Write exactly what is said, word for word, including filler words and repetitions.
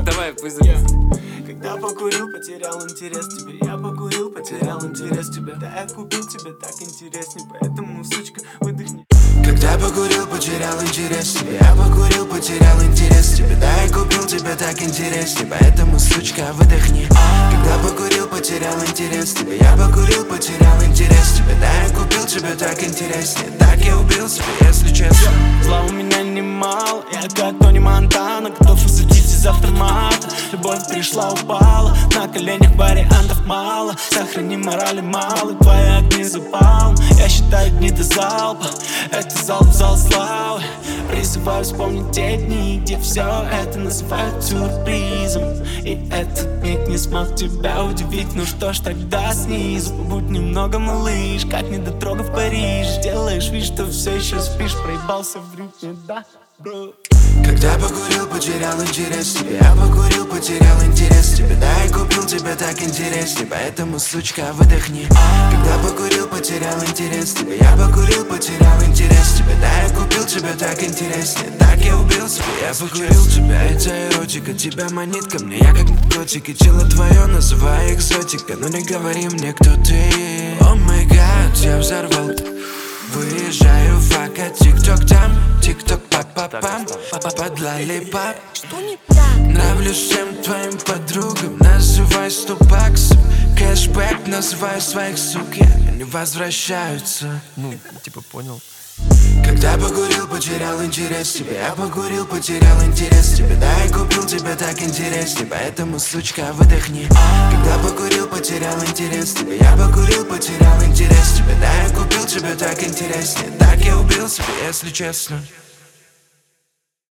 Давай, пусть записывай. Когда покурил, потерял интерес к тебе. Я покурил, потерял интерес к тебе. Да, я купил тебе так интересней, поэтому, сучка, выдохни. Когда покурил, потерял интерес к тебе. Я покурил, потерял интерес к тебе. Да, я купил тебе так интересней, поэтому, сучка, выдохни. Когда покурил, потерял интерес к тебе. Я покурил, потерял интерес к тебе. Да, я купил тебе так интересней. Так я убил себя, если честно. Зла у меня немало, я как Тони Монтана, готов усадить из автомата. Любовь пришла, упала, на коленях вариантов мало. Сохрани морали мало, твои огни запал. Я считаю дни до залпа, это залп, зал славы. Призываю вспомнить те дни, где все это называют сюрпризом. И этот миг не смог тебя удивить. Ну что ж, тогда снизу побудь немного, малыш, как недотрога в Париже. Делаешь вид, что все еще спишь, проебался в ритме, да, бро. Когда покурил, потерял интерес к тебе. Я покурил, потерял интерес к тебе. Да, я купил тебе так интересней, поэтому, сучка, выдохни. Когда покурил, потерял интерес к тебе. Я покурил, потерял интерес к тебе. Да, я купил тебе так интересней. Так я убил себя, я покурил тебя. Это эротика, тебя манит ко мне. Я как наркотик, и тело твое называю экзотика. Но не говори мне, кто ты. О май гад, я взорвал. Выезжаю, фака, тик-ток там, тик-ток па-па-пам, под лолипап. Что не так? Нравлюсь всем твоим подругам, называй сто баксов. Кэшбэк, называю своих сук, они возвращаются. Ну, типа понял. Когда покурил, потерял интерес к тебе. Я покурил, потерял интерес к тебе. Да, я купил тебе так интересней, поэтому, сучка, выдохни. Когда покурил, потерял интерес к тебе. Я покурил, потерял интерес к тебе. Да, я купил тебе так интересней. Так я убил себя, если честно.